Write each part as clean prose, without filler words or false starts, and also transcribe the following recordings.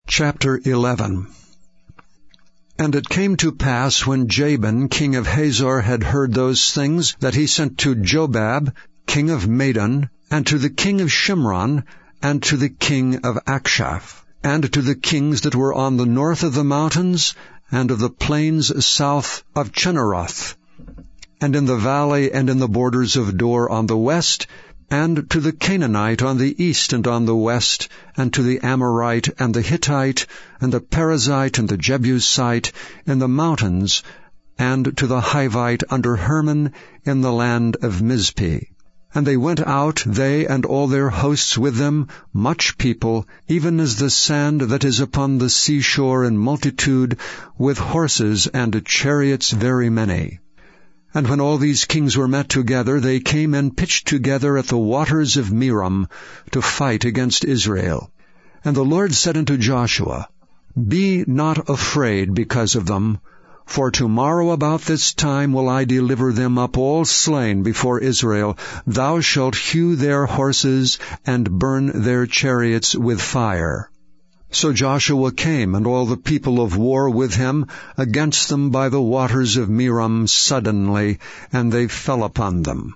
Chapter 11. And it came to pass, when Jabin king of Hazor had heard those things, that he sent to Jobab king of Madon, and to the king of Shimron, and to the king of Achshaph, and to the kings that were on the north of the mountains, and of the plains south of Chinneroth, and in the valley and in the borders of Dor on the west, and to the Canaanite on the east and on the west, and to the Amorite and the Hittite, and the Perizzite and the Jebusite in the mountains, and to the Hivite under Hermon in the land of Mizpeh. And they went out, they and all their hosts with them, much people, even as the sand that is upon the seashore in multitude, with horses and chariots very many. And when all these kings were met together, they came and pitched together at the waters of Merom to fight against Israel. And the Lord said unto Joshua, Be not afraid because of them, for tomorrow about this time will I deliver them up all slain before Israel. Thou shalt hew their horses and burn their chariots with fire. So Joshua came, and all the people of war with him, against them by the waters of Merom suddenly, and they fell upon them.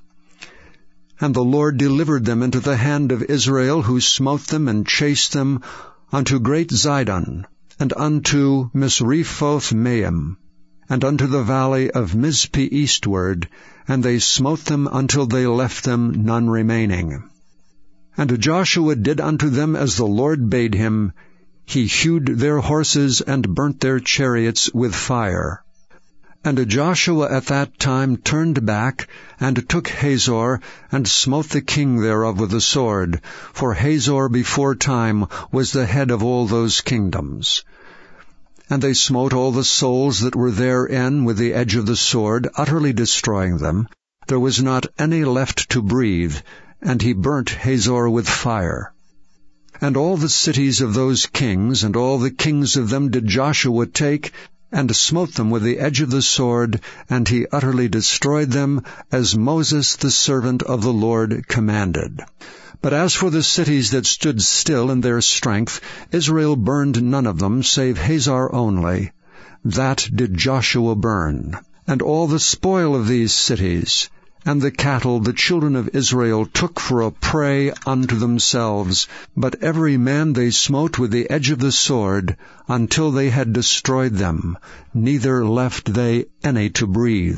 And the Lord delivered them into the hand of Israel, who smote them and chased them unto great Zidon, and unto Misrephoth-maim, and unto the valley of Mizpeh eastward, and they smote them until they left them none remaining. And Joshua did unto them as the Lord bade him. He hewed their horses and burnt their chariots with fire. And Joshua at that time turned back, and took Hazor, and smote the king thereof with the sword, for Hazor before time was the head of all those kingdoms. And they smote all the souls that were therein with the edge of the sword, utterly destroying them. There was not any left to breathe, and he burnt Hazor with fire. And all the cities of those kings, and all the kings of them did Joshua take, and smote them with the edge of the sword, and he utterly destroyed them, as Moses the servant of the Lord commanded. But as for the cities that stood still in their strength, Israel burned none of them, save Hazor only. That did Joshua burn. And all the spoil of these cities, and the cattle the children of Israel took for a prey unto themselves, but every man they smote with the edge of the sword, until they had destroyed them, neither left they any to breathe.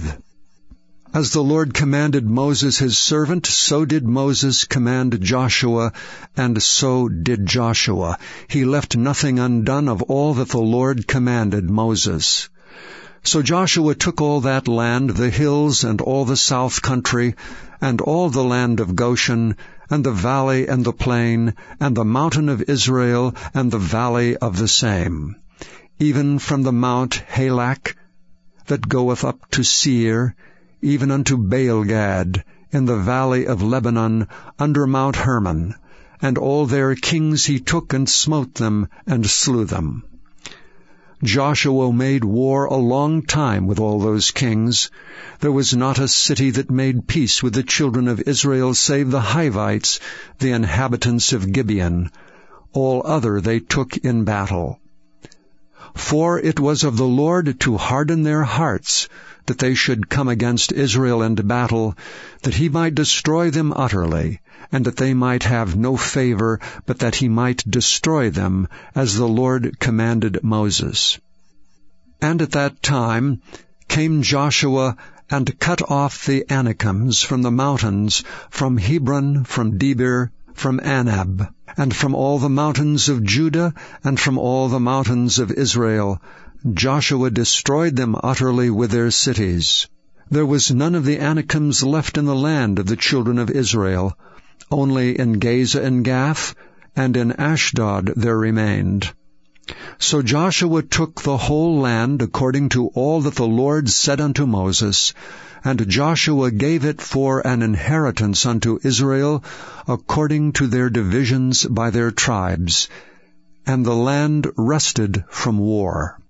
As the Lord commanded Moses his servant, so did Moses command Joshua, and so did Joshua. He left nothing undone of all that the Lord commanded Moses. So Joshua took all that land, the hills, and all the south country, and all the land of Goshen, and the valley and the plain, and the mountain of Israel, and the valley of the same, even from the mount Halak, that goeth up to Seir, even unto Baalgad, in the valley of Lebanon, under Mount Hermon. And all their kings he took and smote them, and slew them. Joshua made war a long time with all those kings. There was not a city that made peace with the children of Israel, save the Hivites, the inhabitants of Gibeon. All other they took in battle. For it was of the Lord to harden their hearts, that they should come against Israel in battle, that he might destroy them utterly, and that they might have no favor, but that he might destroy them, as the Lord commanded Moses. And at that time came Joshua, and cut off the Anakims from the mountains, from Hebron, from Debir, from Anab, and from all the mountains of Judah, and from all the mountains of Israel. Joshua destroyed them utterly with their cities. There was none of the Anakims left in the land of the children of Israel. Only in Gaza and Gath, and in Ashdod there remained. So Joshua took the whole land according to all that the Lord said unto Moses, and Joshua gave it for an inheritance unto Israel, according to their divisions by their tribes. And the land rested from war.